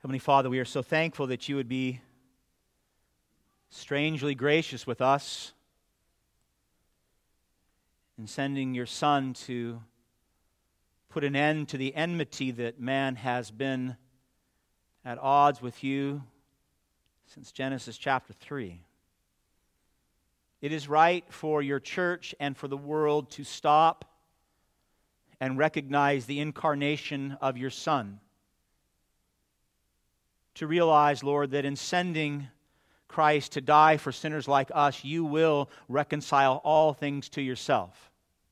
Heavenly Father, we are so thankful that you would be strangely gracious with us in sending your Son to put an end to the enmity that man has been at odds with you since Genesis chapter 3. It is right for your church and for the world to stop and recognize the incarnation of your Son. To realize, Lord, that in sending Christ to die for sinners like us, you will reconcile all things to yourself.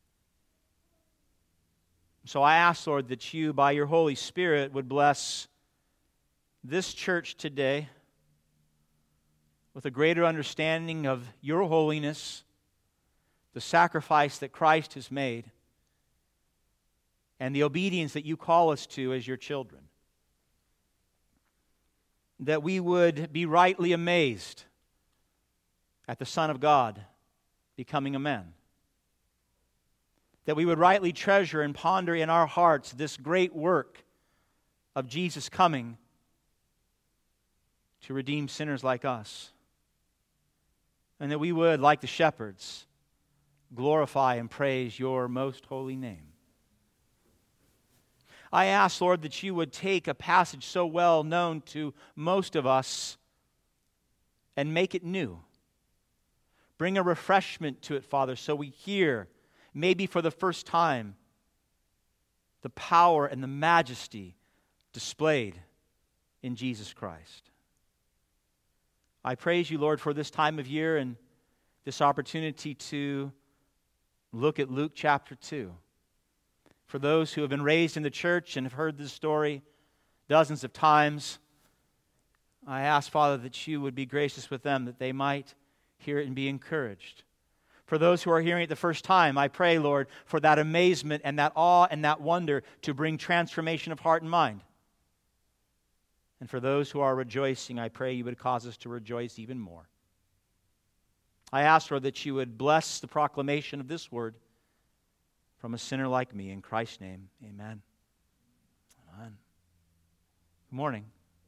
So I ask, Lord, that you, by your Holy Spirit, would bless this church today with a greater understanding of your holiness, the sacrifice that Christ has made, and the obedience that you call us to as your children. That we would be rightly amazed at the Son of God becoming a man. That we would rightly treasure and ponder in our hearts this great work of Jesus coming to redeem sinners like us. And that we would, like the shepherds, glorify and praise your most holy name. I ask, Lord, that you would take a passage so well known to most of us and make it new. Bring a refreshment to it, Father, so we hear, maybe for the first time, the power and the majesty displayed in Jesus Christ. I praise you, Lord, for this time of year and this opportunity to look at Luke chapter 2. For those who have been raised in the church and have heard this story dozens of times, I ask, Father, that you would be gracious with them, that they might hear it and be encouraged. For those who are hearing it the first time, I pray, Lord, for that amazement and that awe and that wonder to bring transformation of heart and mind. And for those who are rejoicing, I pray you would cause us to rejoice even more. I ask, Lord, that you would bless the proclamation of this word from a sinner like me. In Christ's name, amen. Amen. Good morning.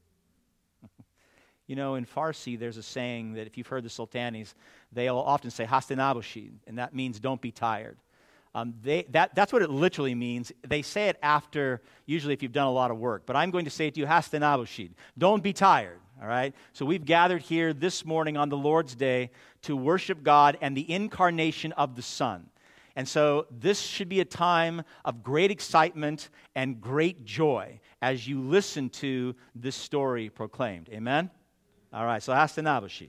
You know, in Farsi, there's a saying that if you've heard the Sultanis, they'll often say, Haste nabashi, and that means don't be tired. That's what it literally means. They say it after, usually if you've done a lot of work. But I'm going to say it to you, Haste nabashi, don't be tired. All right? So we've gathered here this morning on the Lord's Day to worship God and the incarnation of the Son. And so this should be a time of great excitement and great joy as you listen to this story proclaimed. Amen? All right, so Haste nabashi.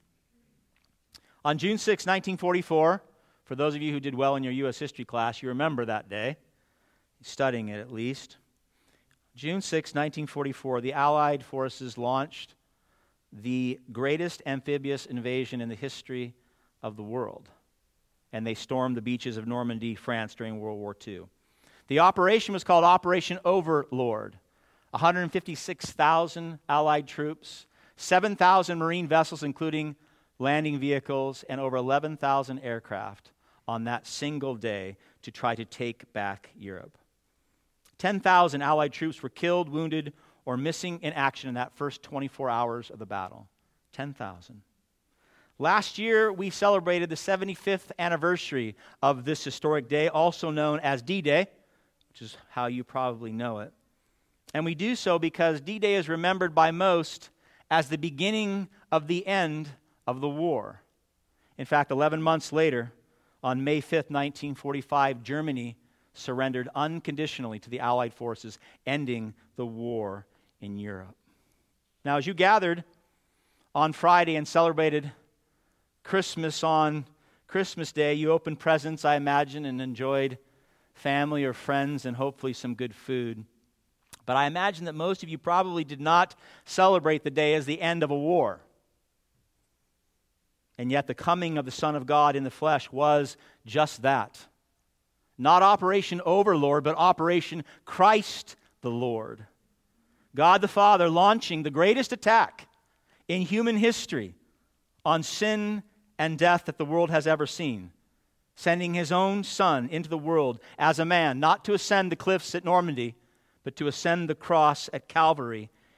On June 6, 1944, for those of you who did well in your U.S. history class, you remember that day, studying it at least. June 6, 1944, the Allied forces launched the greatest amphibious invasion in the history of the world. And they stormed the beaches of Normandy, France during World War II. The operation was called Operation Overlord. 156,000 Allied troops, 7,000 Marine vessels, including landing vehicles, and over 11,000 aircraft on that single day to try to take back Europe. 10,000 Allied troops were killed, wounded, or missing in action in that first 24 hours of the battle. 10,000. Last year, we celebrated the 75th anniversary of this historic day, also known as D-Day, which is how you probably know it. And we do so because D-Day is remembered by most as the beginning of the end of the war. In fact, 11 months later, on May 5th, 1945, Germany surrendered unconditionally to the Allied forces, ending the war in Europe. Now, as you gathered on Friday and celebrated Christmas on Christmas Day, you opened presents, I imagine, and enjoyed family or friends and hopefully some good food. But I imagine that most of you probably did not celebrate the day as the end of a war. And yet the coming of the Son of God in the flesh was just that. Not Operation Overlord, but Operation Christ the Lord. God the Father launching the greatest attack in human history on sin and death that the world has ever seen, sending his own Son into the world as a man, not to ascend the cliffs at Normandy, but to ascend the cross at Calvary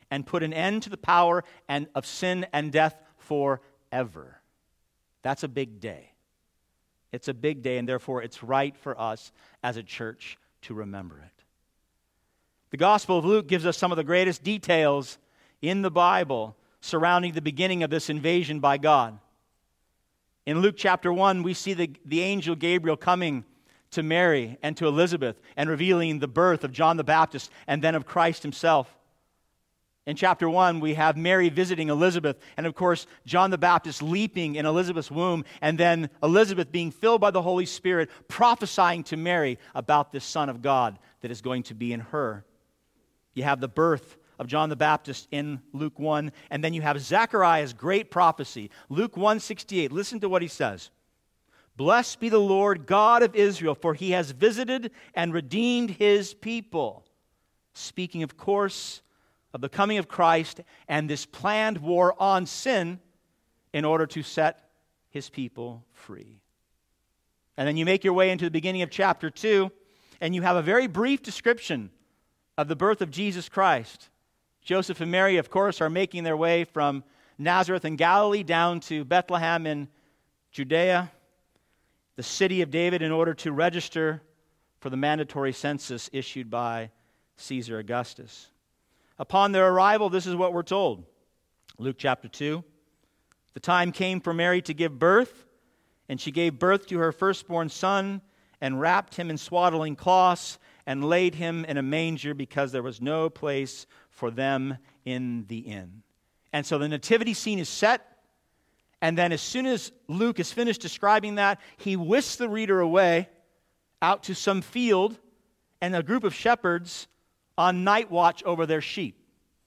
and put an end to the power and of sin and death forever. That's a big day. It's a big day, and therefore it's right for us as a church to remember it. The Gospel of Luke gives us some of the greatest details in the Bible surrounding the beginning of this invasion by God. In Luke chapter 1, we see the angel Gabriel coming to Mary and to Elizabeth and revealing the birth of John the Baptist and then of Christ himself. In chapter 1, we have Mary visiting Elizabeth, and of course, John the Baptist leaping in Elizabeth's womb, and then Elizabeth being filled by the Holy Spirit, prophesying to Mary about this Son of God that is going to be in her. You have the birth of John the Baptist in Luke 1, and then you have Zechariah's great prophecy. Luke 1:68, listen to what he says. Blessed be the Lord God of Israel, for he has visited and redeemed his people. Speaking, of course, of the coming of Christ and this planned war on sin in order to set his people free. And then you make your way into the beginning of chapter 2, and you have a very brief description of the birth of Jesus Christ. Joseph and Mary, of course, are making their way from Nazareth in Galilee down to Bethlehem in Judea, the city of David, in order to register for the mandatory census issued by Caesar Augustus. Upon their arrival, this is what we're told. Luke chapter 2. The time came for Mary to give birth, and she gave birth to her firstborn son and wrapped him in swaddling cloths and laid him in a manger because there was no place for them in the inn. And so the nativity scene is set, and then as soon as Luke is finished describing that, he whisks the reader away out to some field and a group of shepherds on night watch over their sheep.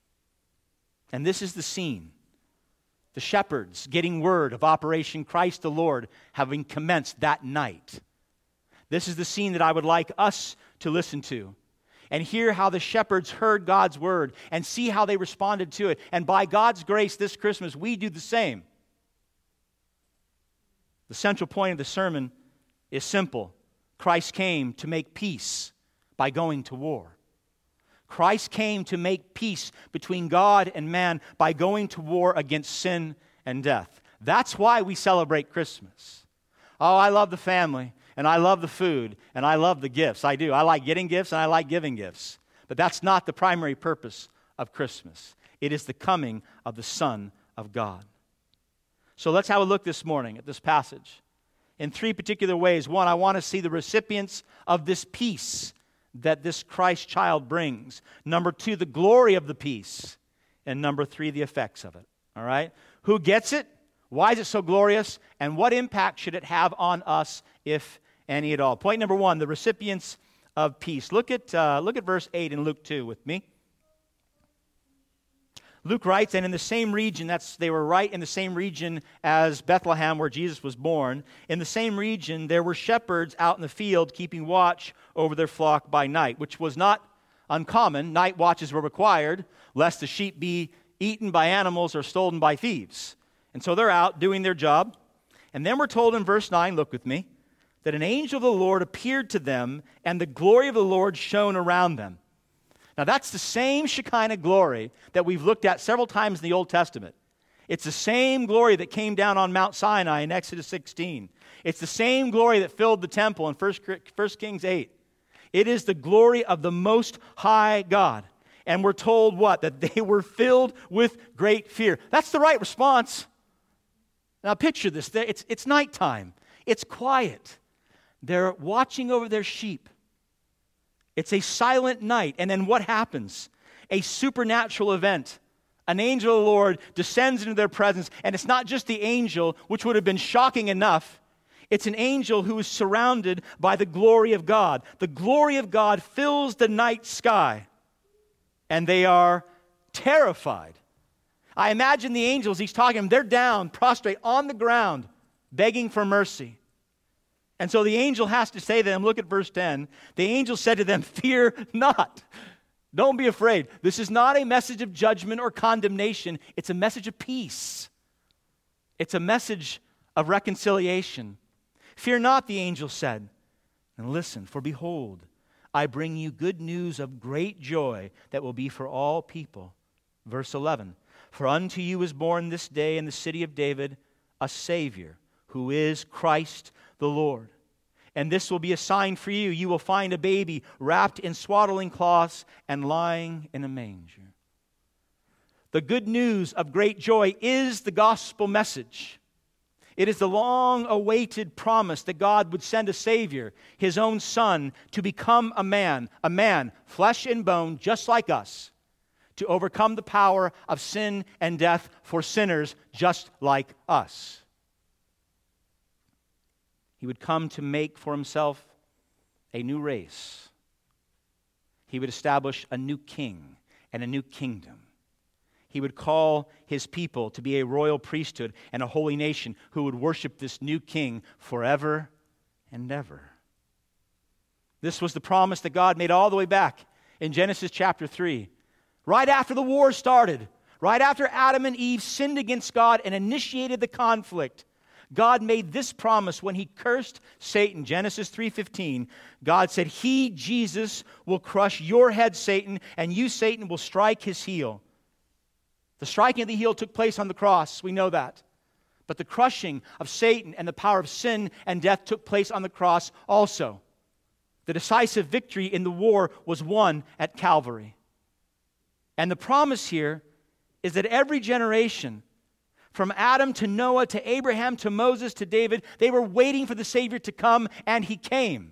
And this is the scene. The shepherds getting word of Operation Christ the Lord having commenced that night. This is the scene that I would like us to listen to and hear how the shepherds heard God's word and see how they responded to it. And by God's grace this Christmas, we do the same. The central point of the sermon is simple. Christ came to make peace by going to war. Christ came to make peace between God and man by going to war against sin and death. That's why we celebrate Christmas. Oh, I love the family, and I love the food, and I love the gifts. I do. I like getting gifts, and I like giving gifts. But that's not the primary purpose of Christmas. It is the coming of the Son of God. So let's have a look this morning at this passage in three particular ways. One, I want to see the recipients of this peace that this Christ child brings. Number two, the glory of the peace. And number three, the effects of it. All right? Who gets it? Why is it so glorious? And what impact should it have on us, if any at all? Point number one, the recipients of peace. Look at verse 8 in Luke 2 with me. Luke writes, and in the same region, they were right in the same region as Bethlehem where Jesus was born. In the same region, there were shepherds out in the field keeping watch over their flock by night, which was not uncommon. Night watches were required, lest the sheep be eaten by animals or stolen by thieves. And so they're out doing their job. And then we're told in verse 9, look with me, that an angel of the Lord appeared to them, and the glory of the Lord shone around them. Now, that's the same Shekinah glory that we've looked at several times in the Old Testament. It's the same glory that came down on Mount Sinai in Exodus 16. It's the same glory that filled the temple in 1 Kings 8. It is the glory of the Most High God. And we're told what? That they were filled with great fear. That's the right response. Now, picture this. It's nighttime. It's quiet. They're watching over their sheep. It's a silent night, and then what happens? A supernatural event. An angel of the Lord descends into their presence, and it's not just the angel, which would have been shocking enough. It's an angel who is surrounded by the glory of God. The glory of God fills the night sky, and they are terrified. I imagine the angels, he's talking to them, they're down, prostrate on the ground, begging for mercy. And so the angel has to say to them, look at verse 10, the angel said to them, fear not. Don't be afraid. This is not a message of judgment or condemnation. It's a message of peace. It's a message of reconciliation. Fear not, the angel said. And listen, for behold, I bring you good news of great joy that will be for all people. Verse 11, for unto you is born this day in the city of David a Savior, who is Christ the Lord. And this will be a sign for you. You will find a baby wrapped in swaddling cloths and lying in a manger. The good news of great joy is the gospel message. It is the long-awaited promise that God would send a Savior, His own Son, to become a man, flesh and bone, just like us, to overcome the power of sin and death for sinners just like us. He would come to make for Himself a new race. He would establish a new king and a new kingdom. He would call His people to be a royal priesthood and a holy nation who would worship this new king forever and ever. This was the promise that God made all the way back in Genesis chapter 3. Right after the war started, right after Adam and Eve sinned against God and initiated the conflict, God made this promise when He cursed Satan. Genesis 3:15, God said, He, Jesus, will crush your head, Satan, and you, Satan, will strike his heel. The striking of the heel took place on the cross. We know that. But the crushing of Satan and the power of sin and death took place on the cross also. The decisive victory in the war was won at Calvary. And the promise here is that every generation, from Adam to Noah to Abraham to Moses to David, they were waiting for the Savior to come, and He came.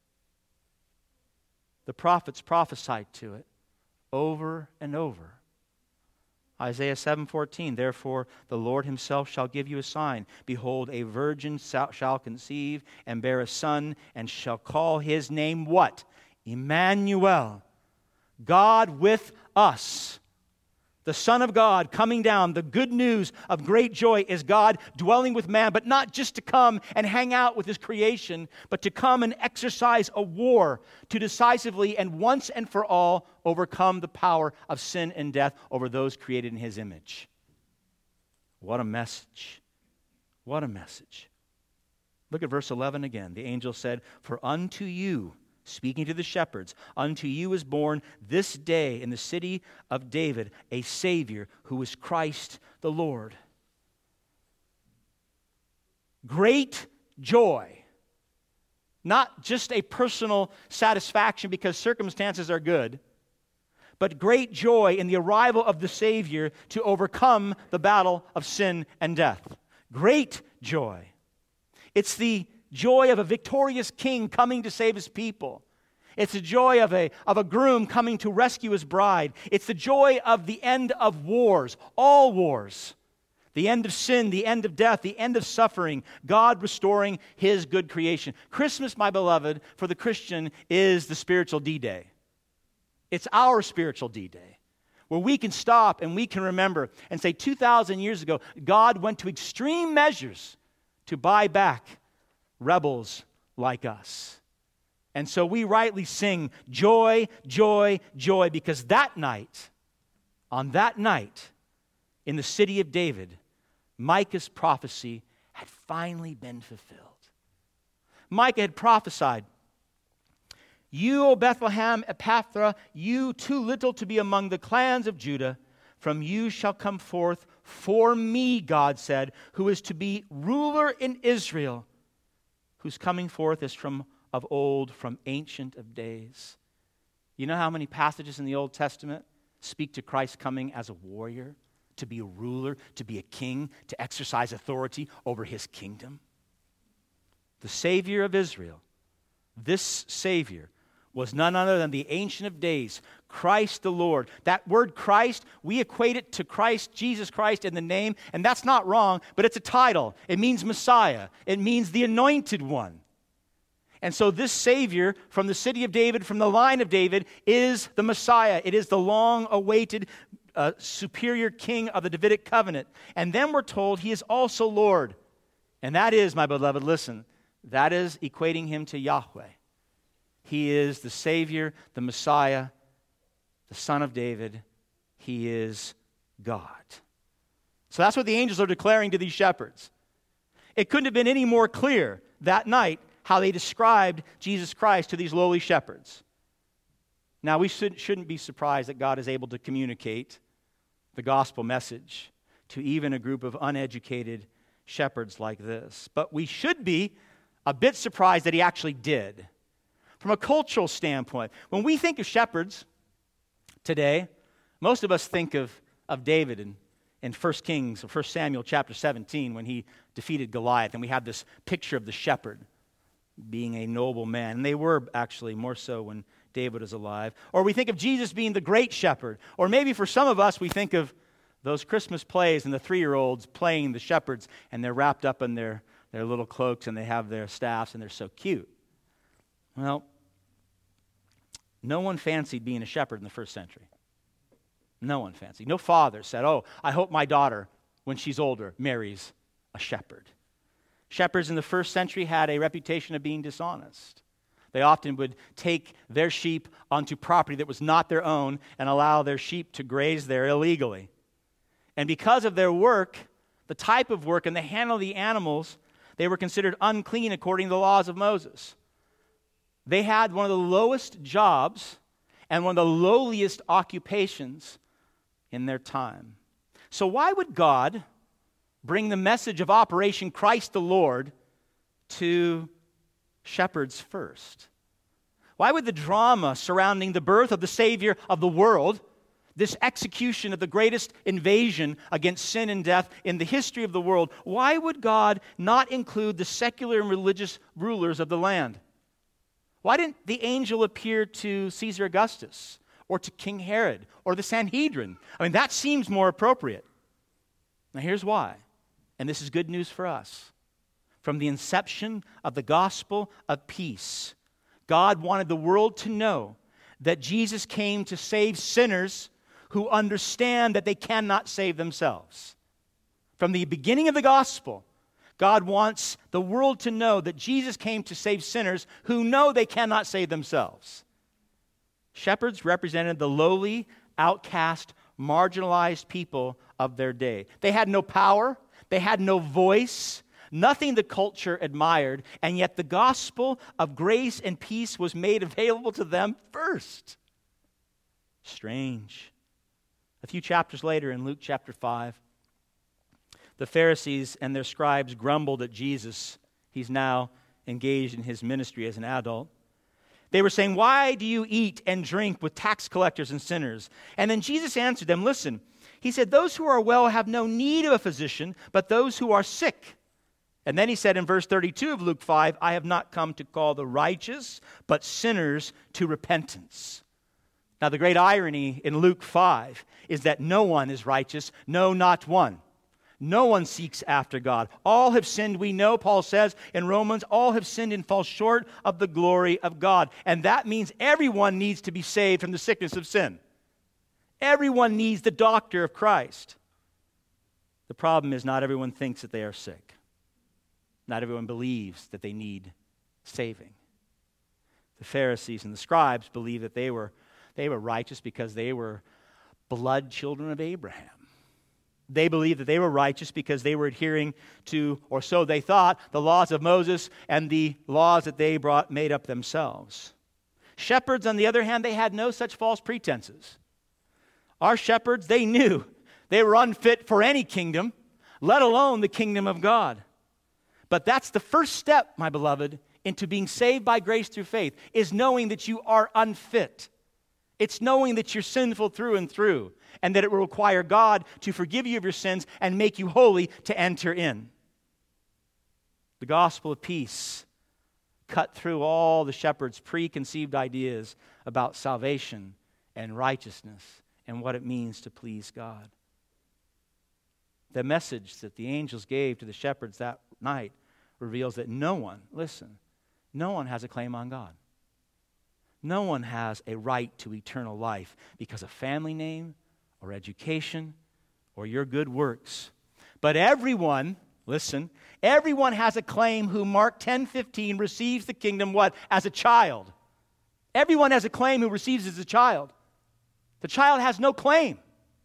The prophets prophesied to it over and over. Isaiah 7:14, therefore the Lord Himself shall give you a sign. Behold, a virgin shall conceive and bear a son, and shall call His name what? Emmanuel, God with us. The Son of God coming down. The good news of great joy is God dwelling with man, but not just to come and hang out with His creation, but to come and exercise a war to decisively and once and for all overcome the power of sin and death over those created in His image. What a message. What a message. Look at verse 11 again. The angel said, for unto you, speaking to the shepherds, unto you is born this day in the city of David a Savior who is Christ the Lord. Great joy. Not just a personal satisfaction because circumstances are good, but great joy in the arrival of the Savior to overcome the battle of sin and death. Great joy. It's the joy of a victorious king coming to save his people. It's the joy of a groom coming to rescue his bride. It's the joy of the end of wars, all wars. The end of sin, the end of death, the end of suffering, God restoring His good creation. Christmas, my beloved, for the Christian is the spiritual D-Day. It's our spiritual D-Day, where we can stop and we can remember and say 2,000 years ago, God went to extreme measures to buy back rebels like us. And so we rightly sing joy, joy, joy, because that night, on that night, in the city of David, Micah's prophecy had finally been fulfilled. Micah had prophesied, you, O Bethlehem Ephrathah, you too little to be among the clans of Judah, from you shall come forth for me, God said, who is to be ruler in Israel, whose coming forth is from of old, from ancient of days. You know how many passages in the Old Testament speak to Christ coming as a warrior, to be a ruler, to be a king, to exercise authority over His kingdom? The Savior of Israel, this Savior, was none other than the Ancient of Days, Christ the Lord. That word Christ, we equate it to Christ, Jesus Christ in the name, and that's not wrong, but it's a title. It means Messiah. It means the Anointed One. And so this Savior from the city of David, from the line of David, is the Messiah. It is the long-awaited superior king of the Davidic covenant. And then we're told He is also Lord. And that is, my beloved, listen, that is equating Him to Yahweh. He is the Savior, the Messiah, the Son of David. He is God. So that's what the angels are declaring to these shepherds. It couldn't have been any more clear that night how they described Jesus Christ to these lowly shepherds. Now, we shouldn't be surprised that God is able to communicate the gospel message to even a group of uneducated shepherds like this. But we should be a bit surprised that he actually did. From a cultural standpoint, when we think of shepherds today, most of us think of David in 1 Kings, or 1 Samuel chapter 17, when he defeated Goliath, and we have this picture of the shepherd being a noble man. And they were actually more so when David was alive. Or we think of Jesus being the great shepherd. Or maybe for some of us, we think of those Christmas plays and the 3-year-olds playing the shepherds, and they're wrapped up in their little cloaks, and they have their staffs, and they're so cute. Well, no one fancied being a shepherd in the first century. No one fancied. No father said, "Oh, I hope my daughter, when she's older, marries a shepherd." Shepherds in the first century had a reputation of being dishonest. They often would take their sheep onto property that was not their own and allow their sheep to graze there illegally. And because of their work, the type of work and the handling of the animals, they were considered unclean according to the laws of Moses. They had one of the lowest jobs and one of the lowliest occupations in their time. So why would God bring the message of Operation Christ the Lord to shepherds first? Why would the drama surrounding the birth of the Savior of the world, this execution of the greatest invasion against sin and death in the history of the world, why would God not include the secular and religious rulers of the land? Why didn't the angel appear to Caesar Augustus or to King Herod or the Sanhedrin? I mean, that seems more appropriate. Now, here's why, and this is good news for us. From the inception of the gospel of peace, God wanted the world to know that Jesus came to save sinners who understand that they cannot save themselves. From the beginning of the gospel, God wants the world to know that Jesus came to save sinners who know they cannot save themselves. Shepherds represented the lowly, outcast, marginalized people of their day. They had no power, they had no voice, nothing the culture admired, and yet the gospel of grace and peace was made available to them first. Strange. A few chapters later in Luke chapter 5, the Pharisees and their scribes grumbled at Jesus. He's now engaged in his ministry as an adult. They were saying, "Why do you eat and drink with tax collectors and sinners?" And then Jesus answered them, listen, he said, "Those who are well have no need of a physician, but those who are sick." And then he said in verse 32 of Luke 5, "I have not come to call the righteous, but sinners to repentance." Now the great irony in Luke 5 is that no one is righteous, no, not one. No one seeks after God. All have sinned, we know, Paul says in Romans, all have sinned and fall short of the glory of God. And that means everyone needs to be saved from the sickness of sin. Everyone needs the doctor of Christ. The problem is not everyone thinks that they are sick. Not everyone believes that they need saving. The Pharisees and the scribes believed that they were righteous because they were blood children of Abraham. They believed that they were righteous because they were adhering to, or so they thought, the laws of Moses and the laws that they made up themselves. Shepherds, on the other hand, they had no such false pretenses. Our shepherds, they knew they were unfit for any kingdom, let alone the kingdom of God. But that's the first step, my beloved, into being saved by grace through faith, is knowing that you are unfit. It's knowing that you're sinful through and through, and that it will require God to forgive you of your sins and make you holy to enter in. The gospel of peace cut through all the shepherds' preconceived ideas about salvation and righteousness and what it means to please God. The message that the angels gave to the shepherds that night reveals that no one has a claim on God. No one has a right to eternal life because of family name or education or your good works. But everyone has a claim who Mark 10:15 receives the kingdom what? As a child. Everyone has a claim who receives as a child. The child has no claim.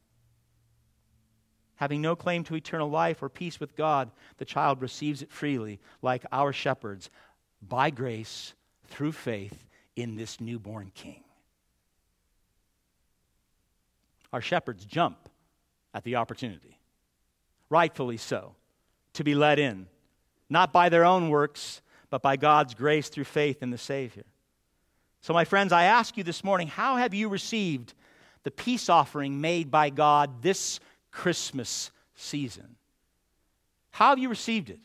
Having no claim to eternal life or peace with God, the child receives it freely, like our shepherds, by grace, through faith, in this newborn king. Our shepherds jump at the opportunity. Rightfully so, to be let in, not by their own works, but by God's grace through faith in the Savior. So, my friends, I ask you this morning, how have you received the peace offering made by God this Christmas season? How have you received it?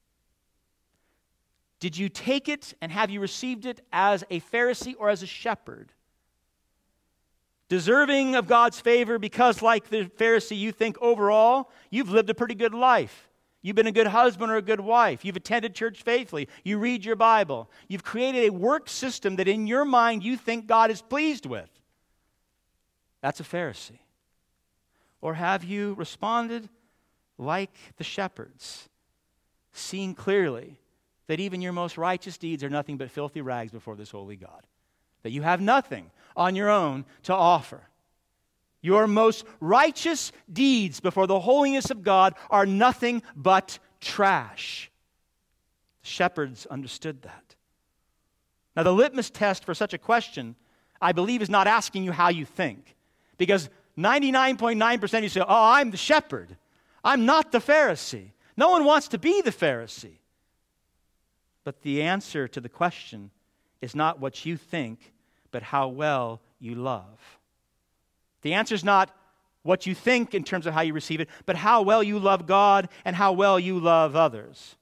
Did you take it and have you received it as a Pharisee or as a shepherd? Deserving of God's favor because, like the Pharisee, you think overall you've lived a pretty good life. You've been a good husband or a good wife. You've attended church faithfully. You read your Bible. You've created a work system that in your mind you think God is pleased with. That's a Pharisee. Or have you responded like the shepherds, seeing clearly that even your most righteous deeds are nothing but filthy rags before this holy God? That you have nothing on your own to offer. Your most righteous deeds before the holiness of God are nothing but trash. The shepherds understood that. Now, the litmus test for such a question, I believe, is not asking you how you think. Because 99.9% of you say, oh, I'm the shepherd. I'm not the Pharisee. No one wants to be the Pharisee. But the answer to the question is not what you think, but how well you love. The answer is not what you think in terms of how you receive it, but how well you love God and how well you love others.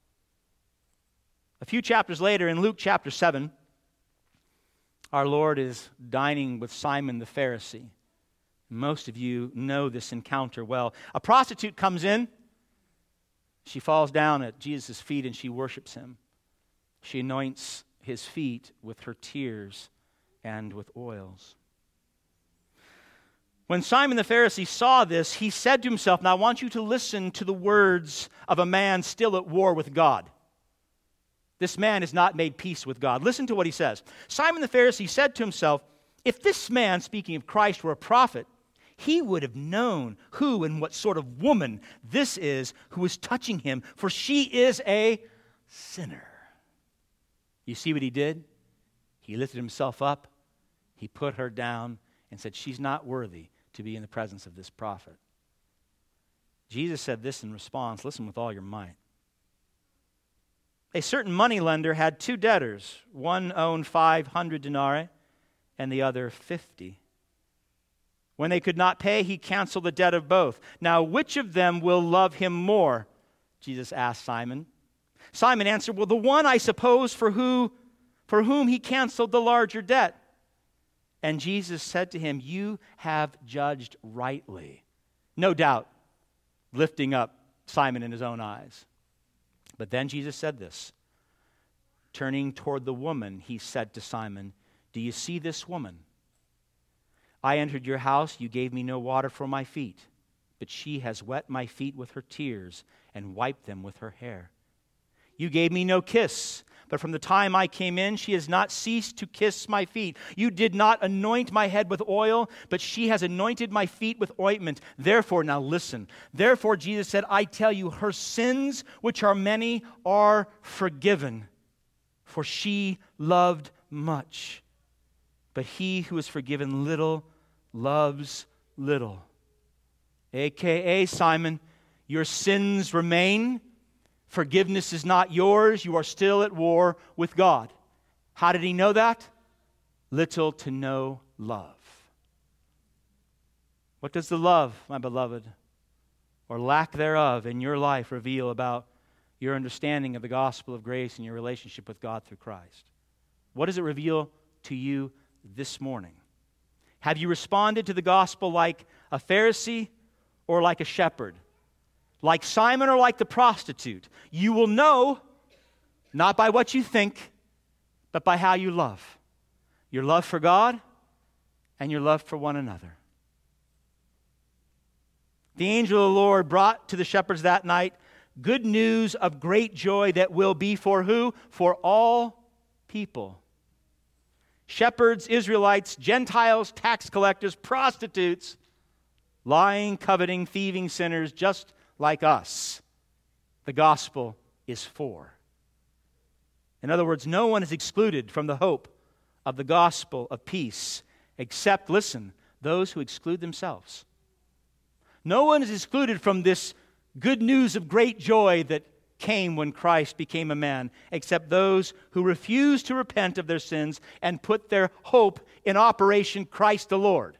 A few chapters later, in Luke chapter 7, our Lord is dining with Simon the Pharisee. Most of you know this encounter well. A prostitute comes in. She falls down at Jesus' feet and she worships him. She anoints his feet with her tears and with oils. When Simon the Pharisee saw this, he said to himself, now I want you to listen to the words of a man still at war with God. This man has not made peace with God. Listen to what he says. Simon the Pharisee said to himself, if this man, speaking of Christ, were a prophet, he would have known who and what sort of woman this is who is touching him, for she is a sinner. You see what he did? He lifted himself up, he put her down, and said, she's not worthy to be in the presence of this prophet. Jesus said this in response, listen with all your might. A certain moneylender had two debtors. One owed 500 denarii and the other 50. When they could not pay, he canceled the debt of both. Now, which of them will love him more? Jesus asked Simon. Simon answered, well, the one, I suppose, for whom he canceled the larger debt. And Jesus said to him, you have judged rightly. No doubt, lifting up Simon in his own eyes. But then Jesus said this. Turning toward the woman, he said to Simon, do you see this woman? I entered your house, you gave me no water for my feet, but she has wet my feet with her tears and wiped them with her hair. You gave me no kiss, but from the time I came in, she has not ceased to kiss my feet. You did not anoint my head with oil, but she has anointed my feet with ointment. Therefore, now listen, therefore Jesus said, I tell you, her sins, which are many, are forgiven, for she loved much. But he who is forgiven little loves little. AKA, Simon, your sins remain. Forgiveness is not yours. You are still at war with God. How did he know that? Little to no love. What does the love, my beloved, or lack thereof in your life reveal about your understanding of the gospel of grace and your relationship with God through Christ? What does it reveal to you this morning? Have you responded to the gospel like a Pharisee or like a shepherd? Like Simon or like the prostitute? You will know, not by what you think, but by how you love. Your love for God and your love for one another. The angel of the Lord brought to the shepherds that night good news of great joy that will be for who? For all people. Shepherds, Israelites, Gentiles, tax collectors, prostitutes, lying, coveting, thieving sinners, just like us. The gospel is for. In other words, no one is excluded from the hope of the gospel of peace except, listen, those who exclude themselves. No one is excluded from this good news of great joy that came when Christ became a man, except those who refuse to repent of their sins and put their hope in Operation Christ the Lord.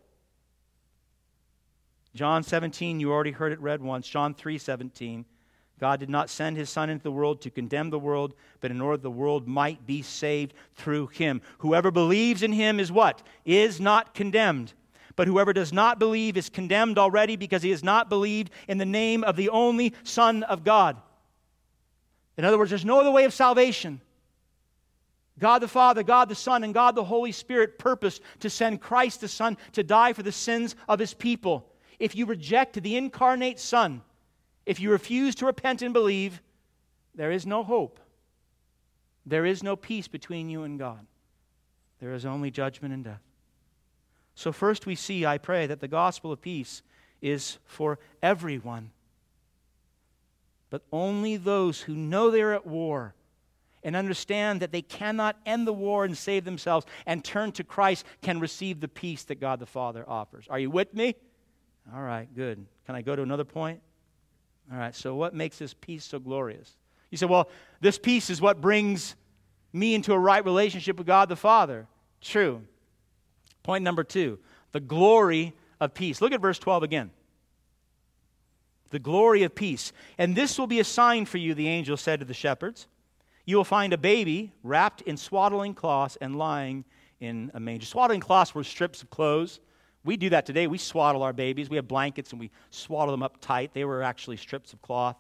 John 17, you already heard it read once. John 3:17. God did not send his Son into the world to condemn the world, but in order the world might be saved through him. Whoever believes in him is what? Is not condemned. But whoever does not believe is condemned already because he has not believed in the name of the only Son of God. In other words, there's no other way of salvation. God the Father, God the Son, and God the Holy Spirit purposed to send Christ the Son to die for the sins of his people. If you reject the incarnate Son, if you refuse to repent and believe, there is no hope. There is no peace between you and God. There is only judgment and death. So first we see, I pray, that the gospel of peace is for everyone. But only those who know they're at war and understand that they cannot end the war and save themselves and turn to Christ can receive the peace that God the Father offers. Are you with me? All right, good. Can I go to another point? All right, so what makes this peace so glorious? You say, well, this peace is what brings me into a right relationship with God the Father. True. Point number 2, the glory of peace. Look at verse 12 again. The glory of peace. And this will be a sign for you, the angel said to the shepherds. You will find a baby wrapped in swaddling cloths and lying in a manger. Swaddling cloths were strips of clothes. We do that today. We swaddle our babies. We have blankets and we swaddle them up tight. They were actually strips of cloth.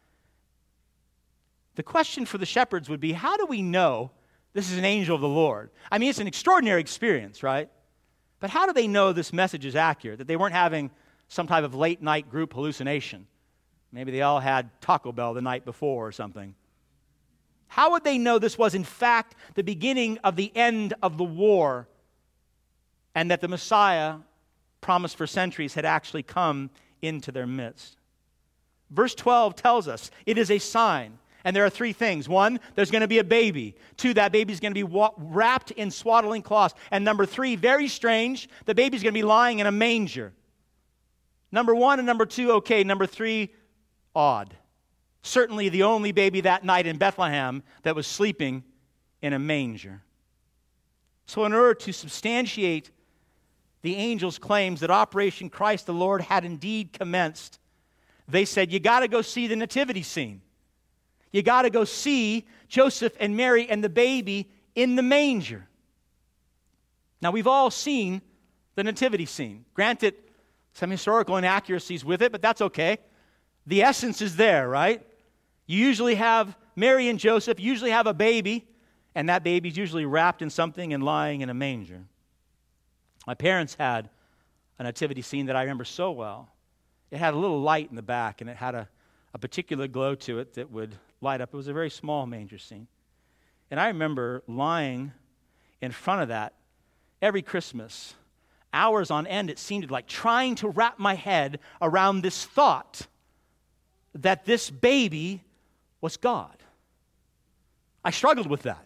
The question for the shepherds would be, how do we know this is an angel of the Lord? I mean, it's an extraordinary experience, right? But how do they know this message is accurate, that they weren't having some type of late-night group hallucination? Maybe they all had Taco Bell the night before or something. How would they know this was, in fact, the beginning of the end of the war and that the Messiah, promised for centuries, had actually come into their midst? Verse 12 tells us it is a sign. And there are 3 things. 1, there's going to be a baby. 2, that baby's going to be wrapped in swaddling cloths. And number 3, very strange, the baby's going to be lying in a manger. Number 1 and number 2, okay. Number 3, odd. Certainly the only baby that night in Bethlehem that was sleeping in a manger. So in order to substantiate the angel's claims that Operation Christ the Lord had indeed commenced, they said, you got to go see the nativity scene. You got to go see Joseph and Mary and the baby in the manger. Now, we've all seen the nativity scene. Granted, some historical inaccuracies with it, but that's okay. The essence is there, right? You usually have Mary and Joseph, usually have a baby, and that baby's usually wrapped in something and lying in a manger. My parents had a nativity scene that I remember so well. It had a little light in the back, and it had a particular glow to it that would light up. It was a very small manger scene. And I remember lying in front of that every Christmas, hours on end, it seemed like, trying to wrap my head around this thought that this baby was God. I struggled with that.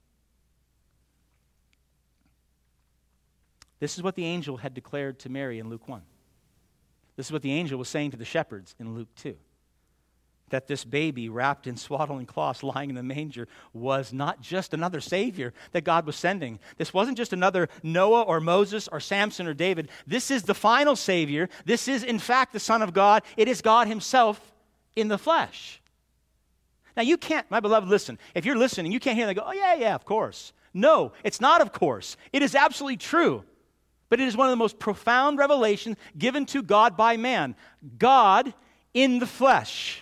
This is what the angel had declared to Mary in Luke 1. This is what the angel was saying to the shepherds in Luke 2. That this baby wrapped in swaddling cloths lying in the manger was not just another Savior that God was sending. This wasn't just another Noah or Moses or Samson or David. This is the final Savior. This is, in fact, the Son of God. It is God himself in the flesh. Now, you can't, my beloved, listen. If you're listening, you can't hear them go, oh, yeah, of course. No, it's not of course. It is absolutely true. But it is one of the most profound revelations given to God by man. God in the flesh.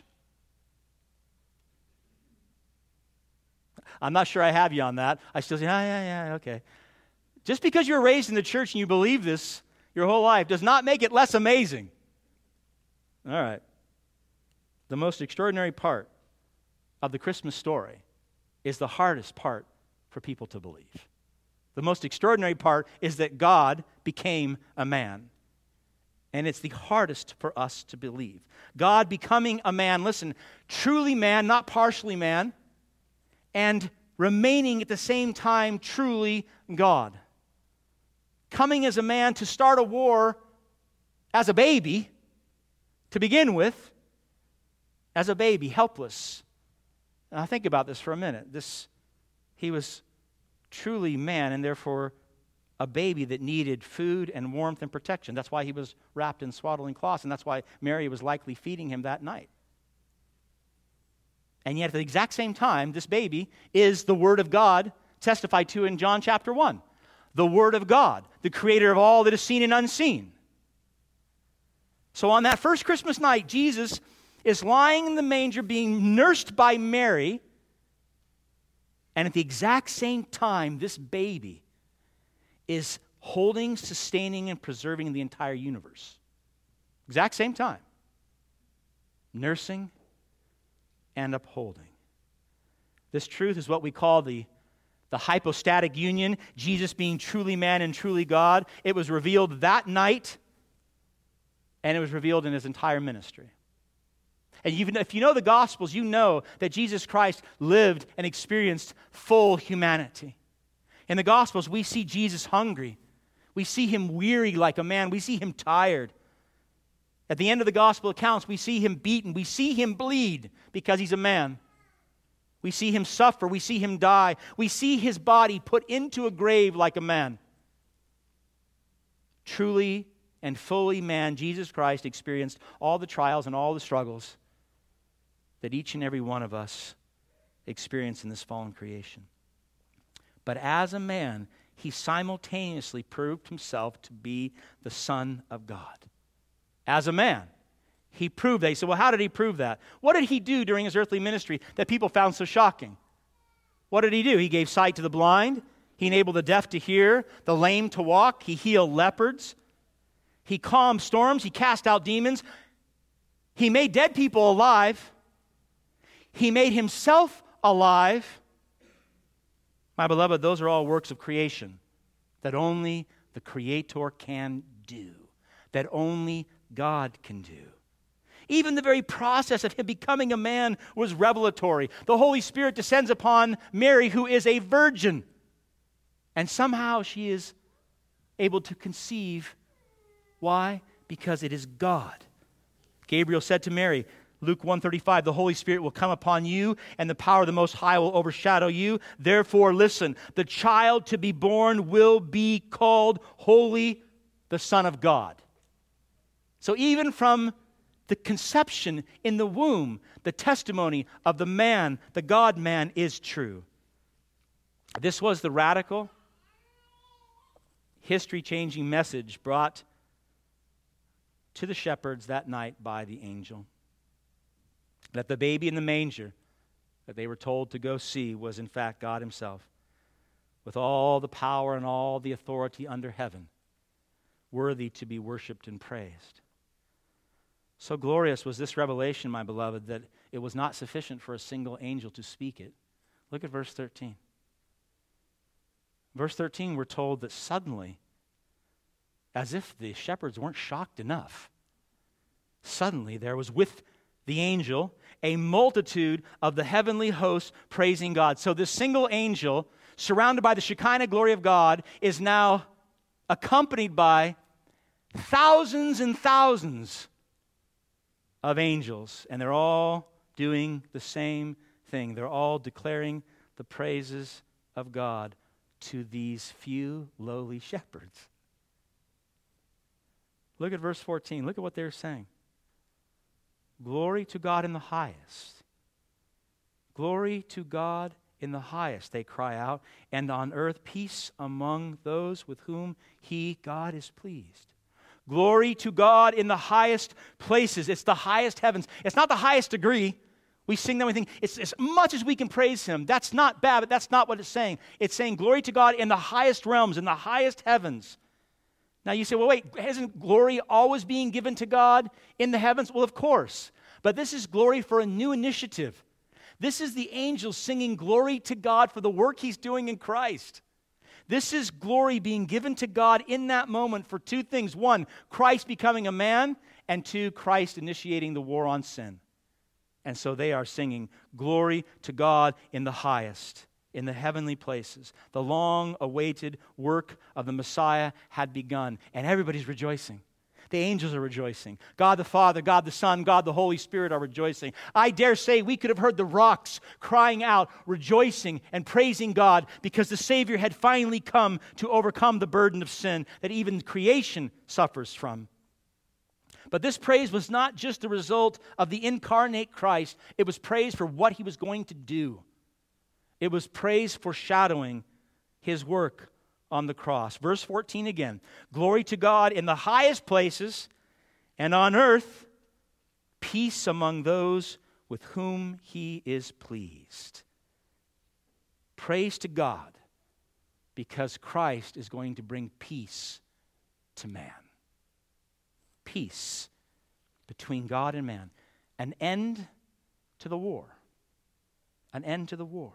I'm not sure I have you on that. I still say, yeah, okay. Just because you were raised in the church and you believe this your whole life does not make it less amazing. All right. The most extraordinary part of the Christmas story is the hardest part for people to believe. The most extraordinary part is that God became a man. And it's the hardest for us to believe. God becoming a man, listen, truly man, not partially man, and remaining at the same time truly God. Coming as a man to start a war as a baby, to begin with, as a baby, helpless. Now think about this for a minute. He was truly man, and therefore a baby that needed food and warmth and protection. That's why he was wrapped in swaddling cloths, and that's why Mary was likely feeding him that night. And yet at the exact same time, this baby is the Word of God testified to in John chapter 1. The Word of God, the creator of all that is seen and unseen. So on that first Christmas night, Jesus is lying in the manger being nursed by Mary, and at the exact same time, this baby is holding, sustaining, and preserving the entire universe. Exact same time. Nursing and upholding. This truth is what we call the hypostatic union, Jesus being truly man and truly God. It was revealed that night, and it was revealed in his entire ministry. And even if you know the Gospels, you know that Jesus Christ lived and experienced full humanity. In the Gospels, we see Jesus hungry. We see him weary like a man. We see him tired. At the end of the Gospel accounts, we see him beaten. We see him bleed because he's a man. We see him suffer. We see him die. We see his body put into a grave like a man. Truly and fully man, Jesus Christ experienced all the trials and all the struggles that each and every one of us experience in this fallen creation. But as a man, he simultaneously proved himself to be the Son of God. As a man, he proved that. You say, well, how did he prove that? What did he do during his earthly ministry that people found so shocking? What did he do? He gave sight to the blind. He enabled the deaf to hear, the lame to walk. He healed leopards. He calmed storms. He cast out demons. He made dead people alive. He made himself alive. My beloved, those are all works of creation that only the Creator can do, that only God can do. Even the very process of him becoming a man was revelatory. The Holy Spirit descends upon Mary, who is a virgin, and somehow she is able to conceive. Why? Because it is God. Gabriel said to Mary, Luke 1:35, the Holy Spirit will come upon you, and the power of the Most High will overshadow you. Therefore, listen, the child to be born will be called Holy, the Son of God. So even from the conception in the womb, the testimony of the man, the God-man, is true. This was the radical, history-changing message brought to the shepherds that night by the angel. That the baby in the manger that they were told to go see was in fact God himself, with all the power and all the authority under heaven, worthy to be worshiped and praised. So glorious was this revelation, my beloved, that it was not sufficient for a single angel to speak it. Look at verse 13. Verse 13, we're told that suddenly, as if the shepherds weren't shocked enough, suddenly there was with the angel a multitude of the heavenly hosts praising God. So this single angel, surrounded by the Shekinah glory of God, is now accompanied by thousands and thousands of angels, and they're all doing the same thing. They're all declaring the praises of God to these few lowly shepherds. Look at verse 14. Look at what they're saying. Glory to God in the highest. Glory to God in the highest, they cry out, and on earth peace among those with whom he, God, is pleased. Glory to God in the highest places. It's the highest heavens. It's not the highest degree. We sing that, we think it's as much as we can praise him. That's not bad, but that's not what it's saying. It's saying glory to God in the highest realms, in the highest heavens. Now you say, well, wait, isn't glory always being given to God in the heavens? Well, of course. But this is glory for a new initiative. This is the angels singing glory to God for the work he's doing in Christ. This is glory being given to God in that moment for two things. One, Christ becoming a man, and two, Christ initiating the war on sin. And so they are singing glory to God in the highest, in the heavenly places. The long-awaited work of the Messiah had begun, and everybody's rejoicing. The angels are rejoicing. God the Father, God the Son, God the Holy Spirit are rejoicing. I dare say we could have heard the rocks crying out, rejoicing and praising God because the Savior had finally come to overcome the burden of sin that even creation suffers from. But this praise was not just the result of the incarnate Christ. It was praise for what he was going to do. It was praise foreshadowing his work on the cross. Verse 14 again. Glory to God in the highest places, and on earth, peace among those with whom he is pleased. Praise to God because Christ is going to bring peace to man. Peace between God and man. An end to the war. An end to the war.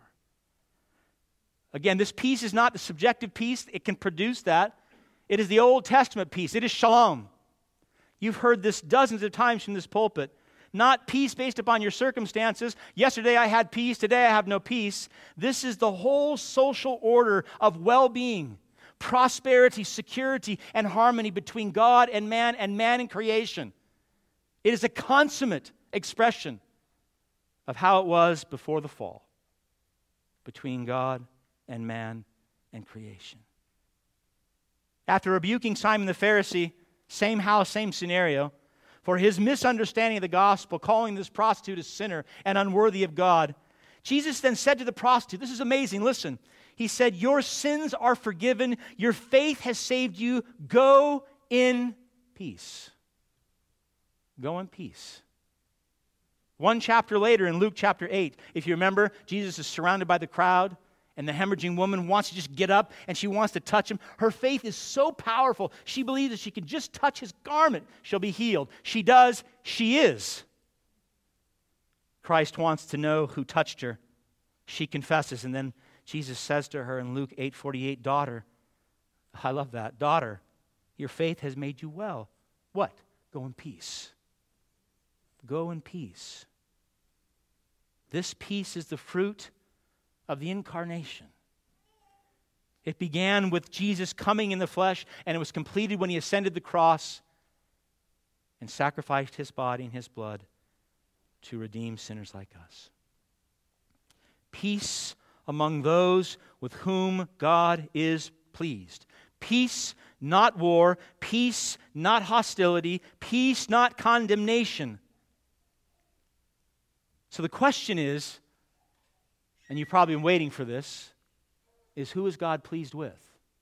Again, this peace is not the subjective peace. It can produce that. It is the Old Testament peace. It is shalom. You've heard this dozens of times from this pulpit. Not peace based upon your circumstances. Yesterday I had peace. Today I have no peace. This is the whole social order of well-being, prosperity, security, and harmony between God and man and creation. It is a consummate expression of how it was before the fall between God and man and creation. After rebuking Simon the Pharisee, same house, same scenario, for his misunderstanding of the gospel, calling this prostitute a sinner and unworthy of God, Jesus then said to the prostitute, this is amazing, listen. He said, your sins are forgiven, your faith has saved you, go in peace. Go in peace. One chapter later in Luke chapter 8, if you remember, Jesus is surrounded by the crowd, and the hemorrhaging woman wants to just get up, and she wants to touch him. Her faith is so powerful, she believes if she can just touch his garment, she'll be healed. She does, she is. Christ wants to know who touched her. She confesses, and then Jesus says to her in Luke 8:48, daughter, I love that, daughter, your faith has made you well. What? Go in peace. Go in peace. This peace is the fruit of the incarnation. It began with Jesus coming in the flesh, and it was completed when he ascended the cross and sacrificed his body and his blood to redeem sinners like us. Peace among those with whom God is pleased. Peace, not war. Peace, not hostility. Peace, not condemnation. So the question is, and you've probably been waiting for this, is who is God pleased with?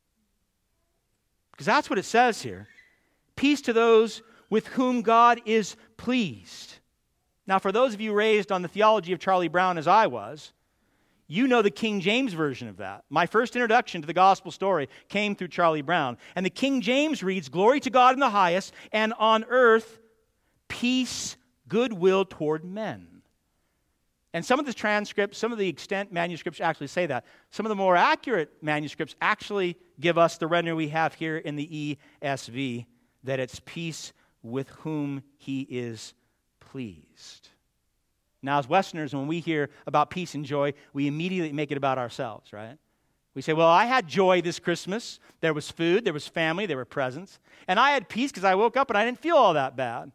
Because that's what it says here. Peace to those with whom God is pleased. Now, for those of you raised on the theology of Charlie Brown as I was, you know the King James version of that. My first introduction to the gospel story came through Charlie Brown. And the King James reads, glory to God in the highest, and on earth, peace, goodwill toward men. And some of the transcripts, some of the extant manuscripts actually say that. Some of the more accurate manuscripts actually give us the rendering we have here in the ESV, that it's peace with whom he is pleased. Now, as Westerners, when we hear about peace and joy, we immediately make it about ourselves, right? We say, well, I had joy this Christmas. There was food, there was family, there were presents. And I had peace because I woke up and I didn't feel all that bad.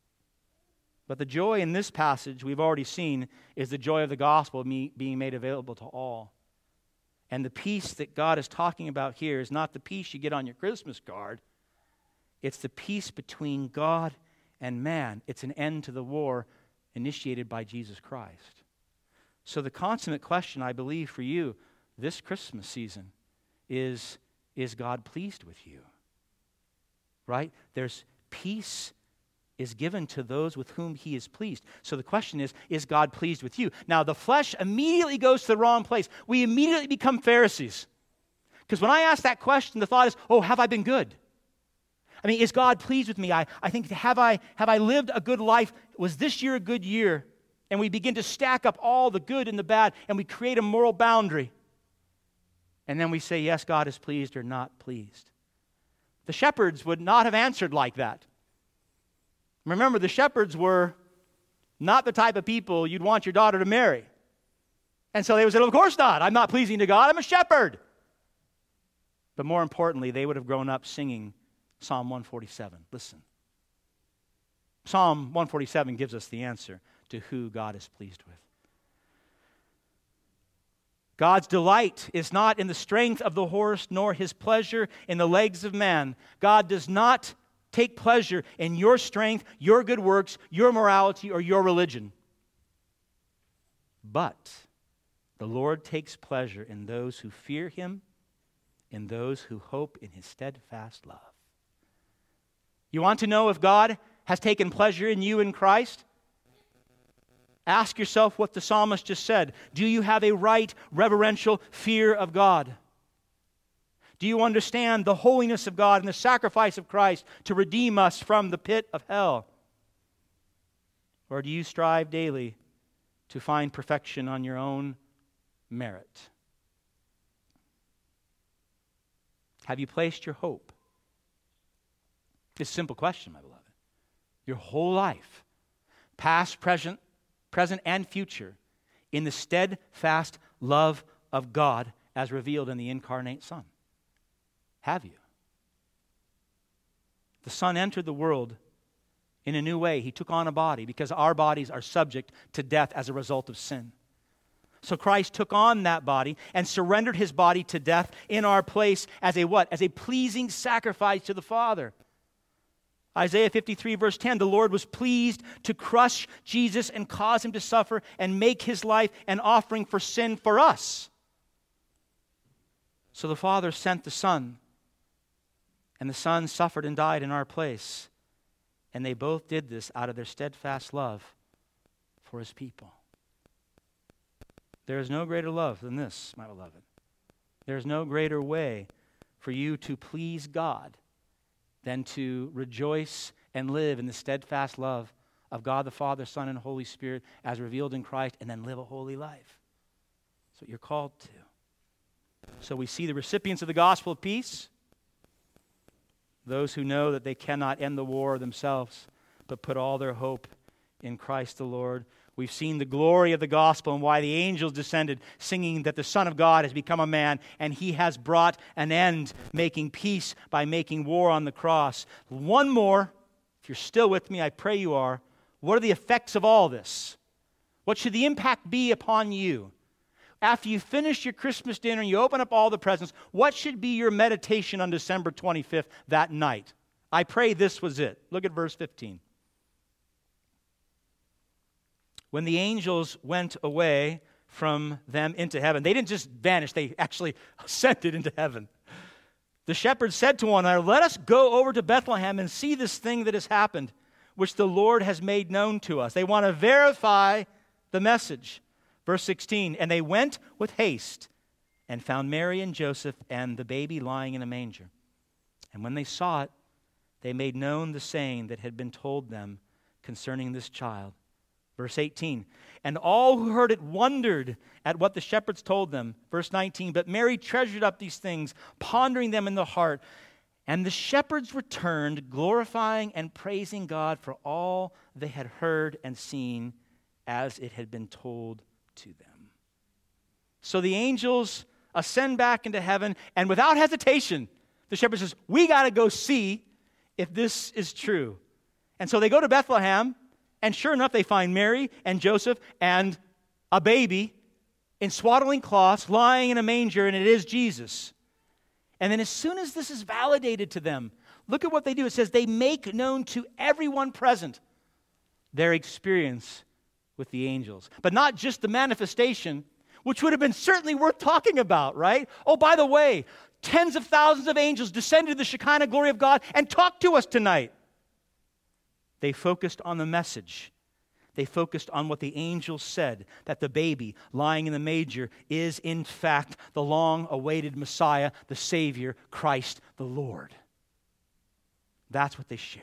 But the joy in this passage we've already seen is the joy of the gospel being made available to all. And the peace that God is talking about here is not the peace you get on your Christmas card. It's the peace between God and man. It's an end to the war initiated by Jesus Christ. So the consummate question, I believe, for you this Christmas season is God pleased with you? Right? There's peace is given to those with whom he is pleased. So the question is God pleased with you? Now, the flesh immediately goes to the wrong place. We immediately become Pharisees. Because when I ask that question, the thought is, oh, have I been good? I mean, is God pleased with me? I think, have I lived a good life? Was this year a good year? And we begin to stack up all the good and the bad, and we create a moral boundary. And then we say, yes, God is pleased or not pleased. The shepherds would not have answered like that. Remember, the shepherds were not the type of people you'd want your daughter to marry. And so they would say, of course not. I'm not pleasing to God. I'm a shepherd. But more importantly, they would have grown up singing Psalm 147. Listen. Psalm 147 gives us the answer to who God is pleased with. God's delight is not in the strength of the horse, nor his pleasure in the legs of man. God does not take pleasure in your strength, your good works, your morality, or your religion. But the Lord takes pleasure in those who fear him, in those who hope in his steadfast love. You want to know if God has taken pleasure in you in Christ? Ask yourself what the psalmist just said. Do you have a right, reverential fear of God? Do you understand the holiness of God and the sacrifice of Christ to redeem us from the pit of hell? Or do you strive daily to find perfection on your own merit? Have you placed your hope? It's a simple question, my beloved. Your whole life, past, present, and future, in the steadfast love of God as revealed in the incarnate Son. Have you? The Son entered the world in a new way. He took on a body because our bodies are subject to death as a result of sin. So Christ took on that body and surrendered his body to death in our place as a what? As a pleasing sacrifice to the Father. Isaiah 53 verse 10, the Lord was pleased to crush Jesus and cause him to suffer and make his life an offering for sin for us. So the Father sent the Son, and the Son suffered and died in our place. And they both did this out of their steadfast love for his people. There is no greater love than this, my beloved. There is no greater way for you to please God than to rejoice and live in the steadfast love of God the Father, Son, and Holy Spirit as revealed in Christ, and then live a holy life. That's what you're called to. So we see the recipients of the gospel of peace, those who know that they cannot end the war themselves, but put all their hope in Christ the Lord. We've seen the glory of the gospel and why the angels descended, singing that the Son of God has become a man, and he has brought an end, making peace by making war on the cross. One more, if you're still with me, I pray you are. What are the effects of all this? What should the impact be upon you? After you finish your Christmas dinner and you open up all the presents, what should be your meditation on December 25th that night? I pray this was it. Look at verse 15. When the angels went away from them into heaven, they didn't just vanish, they actually ascended into heaven. The shepherds said to one another, "Let us go over to Bethlehem and see this thing that has happened, which the Lord has made known to us." They want to verify the message. Verse 16, and they went with haste and found Mary and Joseph and the baby lying in a manger. And when they saw it, they made known the saying that had been told them concerning this child. Verse 18, and all who heard it wondered at what the shepherds told them. Verse 19, but Mary treasured up these things, pondering them in the heart. And the shepherds returned, glorifying and praising God for all they had heard and seen as it had been told to them. So the angels ascend back into heaven, and without hesitation, the shepherd says, we got to go see if this is true. And so they go to Bethlehem, and sure enough, they find Mary and Joseph and a baby in swaddling cloths lying in a manger, and it is Jesus. And then as soon as this is validated to them, look at what they do. It says they make known to everyone present their experience with the angels. But not just the manifestation, which would have been certainly worth talking about, right? Oh, by the way, tens of thousands of angels descended to the Shekinah glory of God and talked to us tonight. They focused on the message. They focused on what the angels said, that the baby lying in the manger is in fact the long-awaited Messiah, the Savior, Christ the Lord. That's what they shared.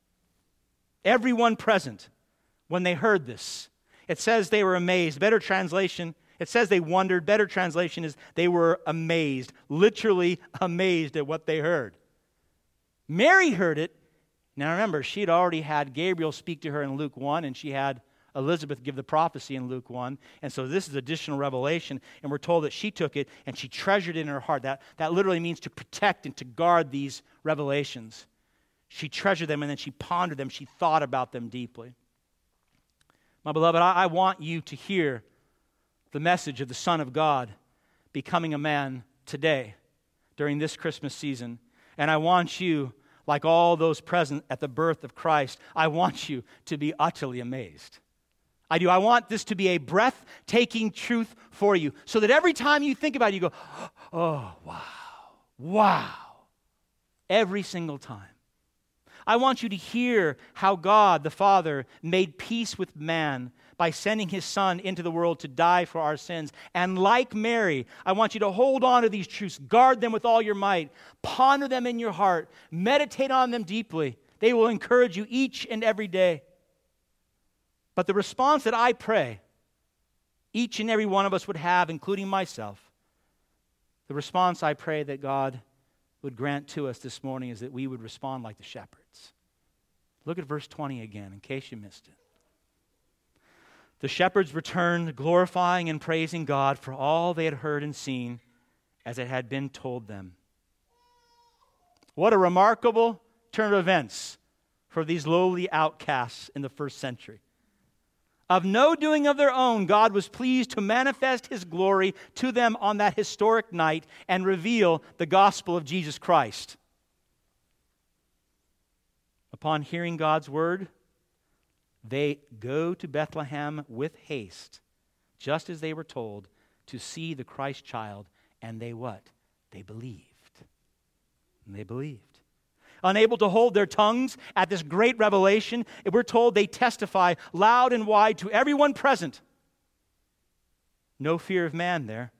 Everyone present, when they heard this, it says they were amazed. Better translation, it says they wondered. Better translation is they were amazed, literally amazed at what they heard. Mary heard it. Now remember, she'd already had Gabriel speak to her in Luke 1, and she had Elizabeth give the prophecy in Luke 1. And so this is additional revelation, and we're told that she took it and she treasured it in her heart. That literally means to protect and to guard these revelations. She treasured them, and then she pondered them. She thought about them deeply. My beloved, I want you to hear the message of the Son of God becoming a man today during this Christmas season. And I want you, like all those present at the birth of Christ, I want you to be utterly amazed. I do. I want this to be a breathtaking truth for you, so that every time you think about it, you go, oh, wow, wow, every single time. I want you to hear how God, the Father, made peace with man by sending his Son into the world to die for our sins. And like Mary, I want you to hold on to these truths, guard them with all your might, ponder them in your heart, meditate on them deeply. They will encourage you each and every day. But the response that I pray each and every one of us would have, including myself, the response I pray that God would grant to us this morning is that we would respond like the shepherds. Look at verse 20 again, in case you missed it. The shepherds returned, glorifying and praising God for all they had heard and seen as it had been told them. What a remarkable turn of events for these lowly outcasts in the first century. Of no doing of their own, God was pleased to manifest his glory to them on that historic night and reveal the gospel of Jesus Christ. Upon hearing God's word, they go to Bethlehem with haste, just as they were told, to see the Christ child. And they what? They believed. And they believed. Unable to hold their tongues at this great revelation, we're told they testify loud and wide to everyone present. No fear of man there.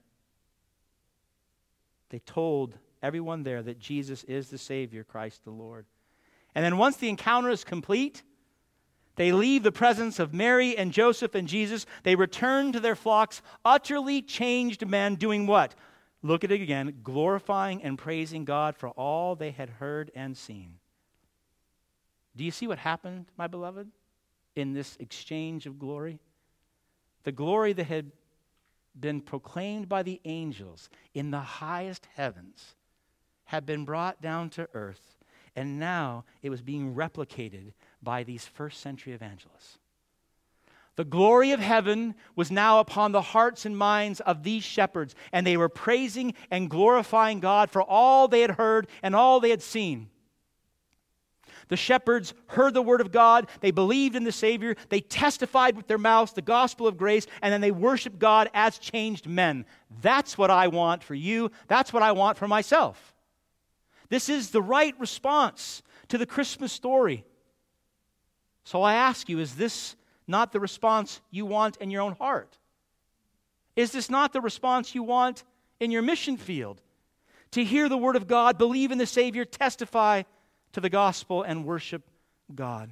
They told everyone there that Jesus is the Savior, Christ the Lord. And then once the encounter is complete, they leave the presence of Mary and Joseph and Jesus. They return to their flocks, utterly changed men, doing what? Look at it again, glorifying and praising God for all they had heard and seen. Do you see what happened, my beloved, in this exchange of glory? The glory that had been proclaimed by the angels in the highest heavens had been brought down to earth, and now it was being replicated by these first century evangelists. The glory of heaven was now upon the hearts and minds of these shepherds, and they were praising and glorifying God for all they had heard and all they had seen. The shepherds heard the word of God, they believed in the Savior, they testified with their mouths the gospel of grace, and then they worshiped God as changed men. That's what I want for you. That's what I want for myself. This is the right response to the Christmas story. So I ask you, is this not the response you want in your own heart? Is this not the response you want in your mission field? To hear the word of God, believe in the Savior, testify to the gospel, and worship God.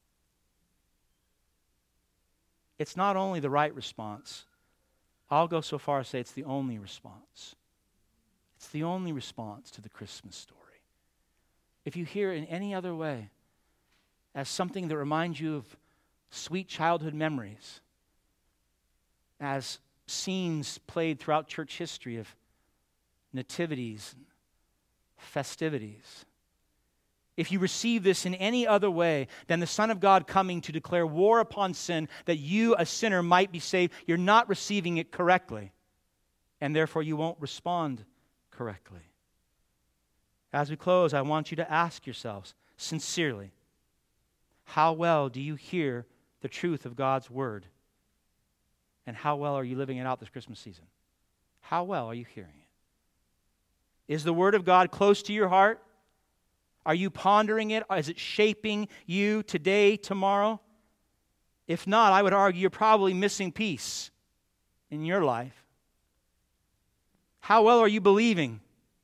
It's not only the right response. I'll go so far as to say it's the only response. It's the only response to the Christmas story. If you hear it in any other way, as something that reminds you of sweet childhood memories, as scenes played throughout church history of nativities, festivities. If you receive this in any other way than the Son of God coming to declare war upon sin, that you, a sinner, might be saved, you're not receiving it correctly, and therefore you won't respond correctly. As we close, I want you to ask yourselves sincerely, how well do you hear the truth of God's word? And how well are you living it out this Christmas season? How well are you hearing it? Is the word of God close to your heart? Are you pondering it? Is it shaping you today, tomorrow? If not, I would argue you're probably missing peace in your life. How well are you believing?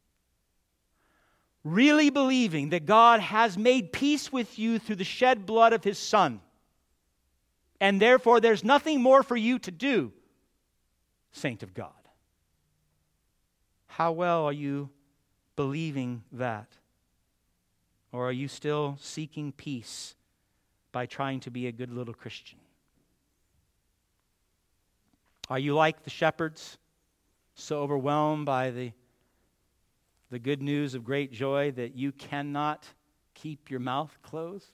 Really believing that God has made peace with you through the shed blood of His Son. And therefore, there's nothing more for you to do, saint of God. How well are you believing that? Or are you still seeking peace by trying to be a good little Christian? Are you like the shepherds, so overwhelmed by the good news of great joy that you cannot keep your mouth closed?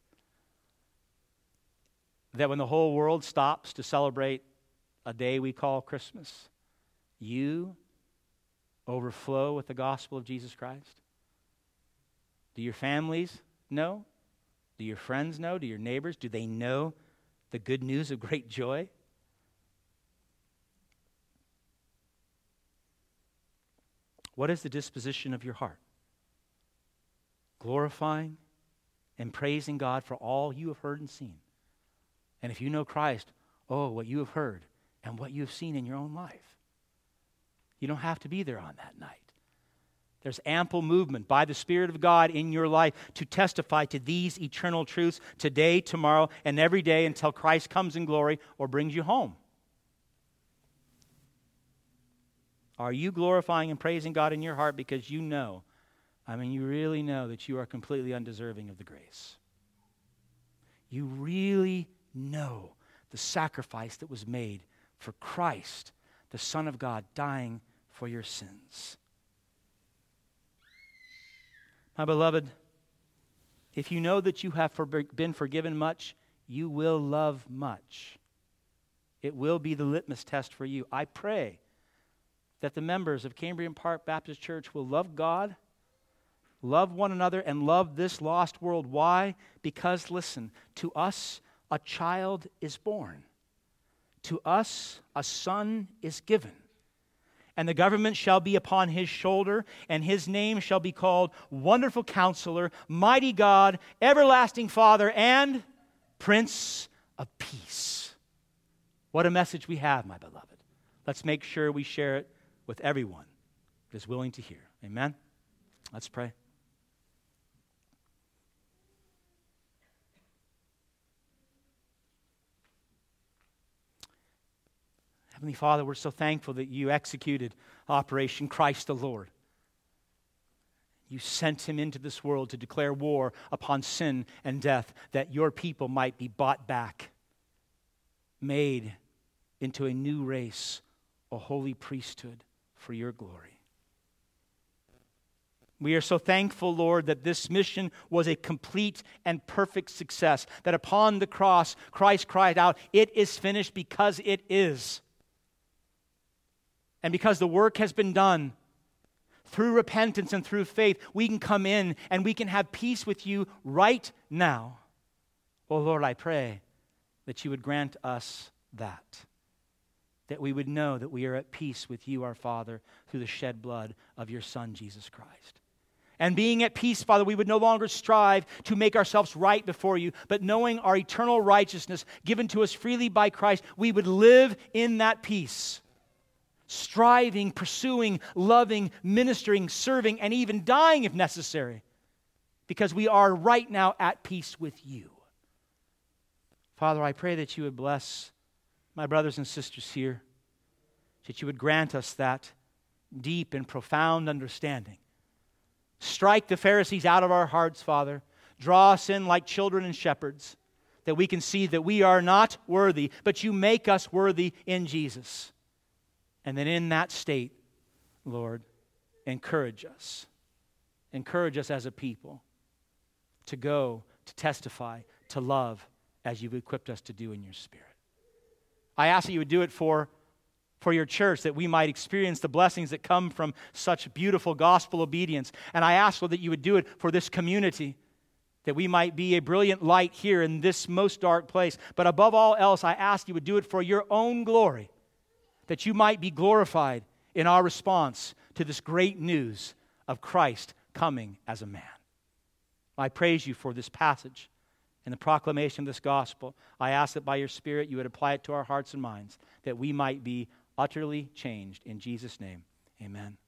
That when the whole world stops to celebrate a day we call Christmas, you overflow with the gospel of Jesus Christ? Do your families know? Do your friends know? Do your neighbors? Do they know the good news of great joy? What is the disposition of your heart? Glorifying and praising God for all you have heard and seen. And if you know Christ, oh, what you have heard and what you have seen in your own life. You don't have to be there on that night. There's ample movement by the Spirit of God in your life to testify to these eternal truths today, tomorrow, and every day until Christ comes in glory or brings you home. Are you glorifying and praising God in your heart because you know, you really know that you are completely undeserving of the grace? You really know the sacrifice that was made for Christ, the Son of God, dying for your sins. My beloved, if you know that you have been forgiven much, you will love much. It will be the litmus test for you. I pray that the members of Cambrian Park Baptist Church will love God, love one another, and love this lost world. Why? Because, listen, to us a child is born. To us a son is given. And the government shall be upon his shoulder, and his name shall be called Wonderful Counselor, Mighty God, Everlasting Father, and Prince of Peace. What a message we have, my beloved. Let's make sure we share it with everyone that is willing to hear. Amen? Let's pray. Heavenly Father, we're so thankful that you executed Operation Christ the Lord. You sent him into this world to declare war upon sin and death, that your people might be bought back, made into a new race, a holy priesthood for your glory. We are so thankful, Lord, that this mission was a complete and perfect success, that upon the cross, Christ cried out, "It is finished," because it is. And because the work has been done, through repentance and through faith, we can come in and we can have peace with you right now. Oh Lord, I pray that you would grant us that we would know that we are at peace with you, our Father, through the shed blood of your Son, Jesus Christ. And being at peace, Father, we would no longer strive to make ourselves right before you, but knowing our eternal righteousness given to us freely by Christ, we would live in that peace. Striving, pursuing, loving, ministering, serving, and even dying if necessary, because we are right now at peace with you. Father, I pray that you would bless my brothers and sisters here, that you would grant us that deep and profound understanding. Strike the Pharisees out of our hearts, Father. Draw us in like children and shepherds, that we can see that we are not worthy, but you make us worthy in Jesus. And then in that state, Lord, encourage us. Encourage us as a people to go, to testify, to love as you've equipped us to do in your Spirit. I ask that you would do it for your church, that we might experience the blessings that come from such beautiful gospel obedience. And I ask, Lord, that you would do it for this community, that we might be a brilliant light here in this most dark place. But above all else, I ask you would do it for your own glory, that you might be glorified in our response to this great news of Christ coming as a man. I praise you for this passage and the proclamation of this gospel. I ask that by your Spirit you would apply it to our hearts and minds, that we might be utterly changed. In Jesus' name, amen.